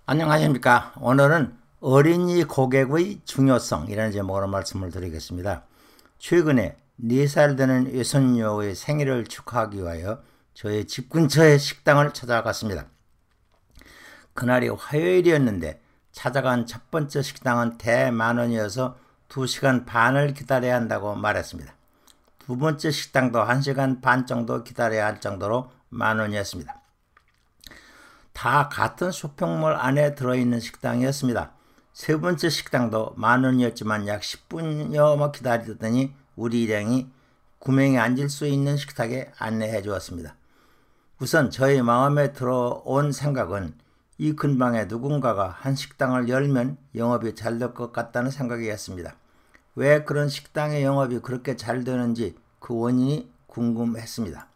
안녕하십니까. 오늘은 어린이 고객의 중요성이라는 제목으로 말씀을 드리겠습니다. 최근에 4살 되는 외손녀의 생일을 축하하기 위하여 저의 집 근처의 식당을 찾아갔습니다. 그날이 화요일이었는데 찾아간 첫 번째 식당은 대만원이어서 2시간 반을 기다려야 한다고 말했습니다. 두 번째 식당도 1시간 반 정도 기다려야 할 정도로 만원이었습니다. 다 같은 쇼핑몰 안에 들어있는 식당이었습니다. 세 번째 식당도 만원이었지만 약 10분여 기다리더니 우리 일행이 9명이 앉을 수 있는 식탁에 안내해 주었습니다. 우선 저희 마음에 들어온 생각은 이 근방에 누군가가 한 식당을 열면 영업이 잘 될 것 같다는 생각이었습니다. 왜 그런 식당의 영업이 그렇게 잘 되는지 그 원인이 궁금했습니다.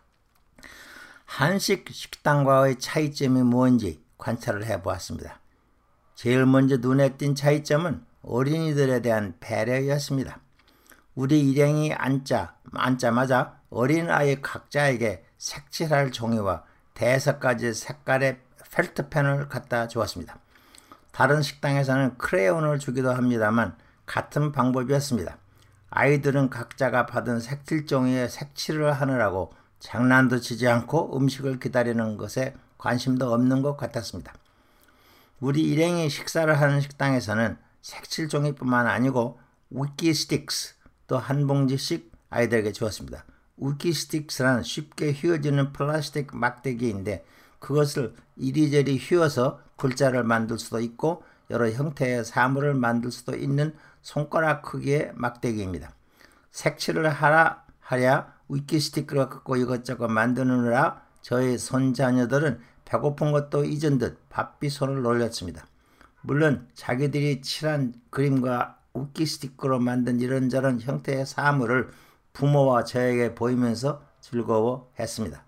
한식 식당과의 차이점이 뭔지 관찰을 해보았습니다. 제일 먼저 눈에 띈 차이점은 어린이들에 대한 배려였습니다. 우리 일행이 앉자마자 어린아이 각자에게 색칠할 종이와 5가지 색깔의 펠트펜을 갖다 주었습니다. 다른 식당에서는 크레용을 주기도 합니다만 같은 방법이었습니다. 아이들은 각자가 받은 색칠 종이에 색칠을 하느라고 장난도 치지 않고 음식을 기다리는 것에 관심도 없는 것 같았습니다. 우리 일행이 식사를 하는 식당에서는 색칠종이뿐만 아니고 위키스틱스 또 한 봉지씩 아이들에게 주었습니다. 위키스틱스란 쉽게 휘어지는 플라스틱 막대기인데 그것을 이리저리 휘어서 글자를 만들 수도 있고 여러 형태의 사물을 만들 수도 있는 손가락 크기의 막대기입니다. 색칠을 하랴 위키스틱을 갖고 이것저것 만드느라 저희 손자녀들은 배고픈 것도 잊은 듯 바삐 손을 놀렸습니다. 물론 자기들이 칠한 그림과 위키스틱으로 만든 이런저런 형태의 사물을 부모와 저에게 보이면서 즐거워했습니다.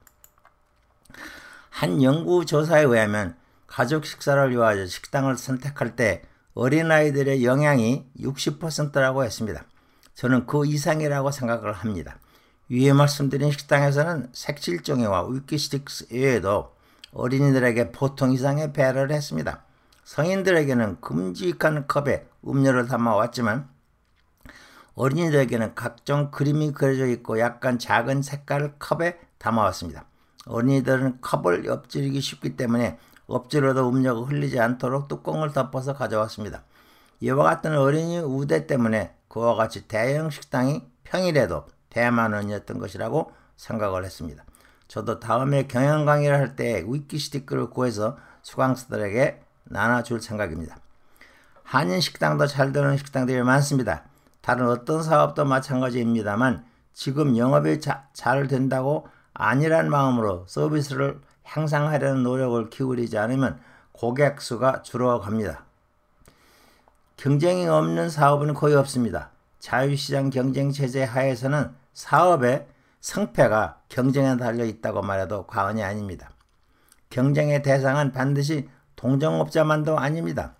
한 연구조사에 의하면 가족 식사를 위하여 식당을 선택할 때 어린아이들의 영향이 60%라고 했습니다. 저는 그 이상이라고 생각을 합니다. 위에 말씀드린 식당에서는 색칠종이와 위키스틱스 외에도 어린이들에게 보통 이상의 배려를 했습니다. 성인들에게는 큼직한 컵에 음료를 담아왔지만 어린이들에게는 각종 그림이 그려져 있고 약간 작은 색깔 컵에 담아왔습니다. 어린이들은 컵을 엎지르기 쉽기 때문에 엎질러도 음료가 흘리지 않도록 뚜껑을 덮어서 가져왔습니다. 이와 같은 어린이 우대 때문에 그와 같이 대형 식당이 평일에도 대만원이었던 것이라고 생각을 했습니다. 저도 다음에 경영 강의를 할 때 위키스틱을 구해서 수강생들에게 나눠줄 생각입니다. 한인 식당도 잘 되는 식당들이 많습니다. 다른 어떤 사업도 마찬가지입니다만 지금 영업이 잘 된다고 안일한 마음으로 서비스를 향상하려는 노력을 기울이지 않으면 고객 수가 줄어갑니다. 경쟁이 없는 사업은 거의 없습니다. 자유시장 경쟁체제 하에서는 사업의 성패가 경쟁에 달려있다고 말해도 과언이 아닙니다. 경쟁의 대상은 반드시 동종업자만도 아닙니다.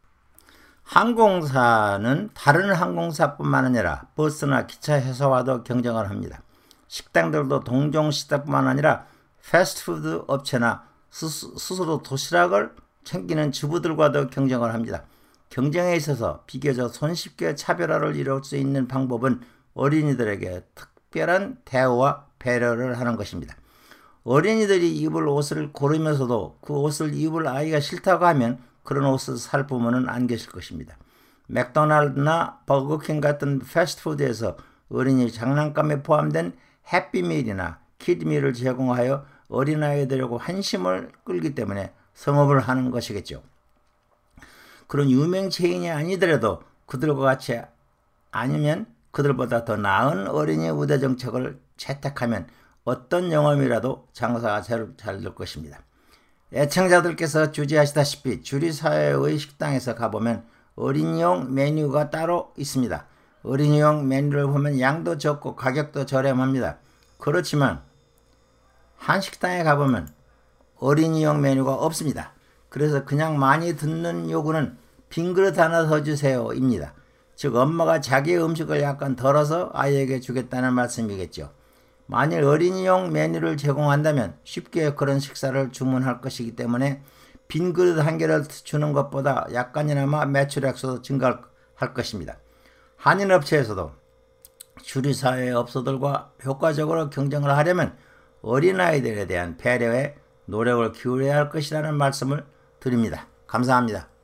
항공사는 다른 항공사뿐만 아니라 버스나 기차 회사와도 경쟁을 합니다. 식당들도 동종시대뿐만 아니라 패스트푸드 업체나 스스로 도시락을 챙기는 주부들과도 경쟁을 합니다. 경쟁에 있어서 비교적 손쉽게 차별화를 이룰 수 있는 방법은 어린이들에게 특별한 대우와 배려를 하는 것입니다. 어린이들이 입을 옷을 고르면서도 그 옷을 입을 아이가 싫다고 하면 그런 옷을 살 부모는 안 계실 것입니다. 맥도날드나 버거킹 같은 패스트푸드에서 어린이 장난감에 포함된 해피밀이나 키드밀을 제공하여 어린아이들하고 환심을 끌기 때문에 성업을 하는 것이겠죠. 그런 유명 체인이 아니더라도 그들과 같이 아니면 그들보다 더 나은 어린이 우대 정책을 채택하면 어떤 영업이라도 장사가 잘 될 것입니다. 애청자들께서 주지하시다시피 주류사회의 식당에서 가보면 어린이용 메뉴가 따로 있습니다. 어린이용 메뉴를 보면 양도 적고 가격도 저렴합니다. 그렇지만 한식당에 가보면 어린이용 메뉴가 없습니다. 그래서 그냥 많이 듣는 요구는 빈 그릇 하나 더 주세요 입니다. 즉 엄마가 자기의 음식을 약간 덜어서 아이에게 주겠다는 말씀이겠죠. 만일 어린이용 메뉴를 제공한다면 쉽게 그런 식사를 주문할 것이기 때문에 빈 그릇 한 개를 주는 것보다 약간이나마 매출액수도 증가할 것입니다. 한인업체에서도 주류사회 업소들과 효과적으로 경쟁을 하려면 어린아이들에 대한 배려에 노력을 기울여야 할 것이라는 말씀을 드립니다. 감사합니다.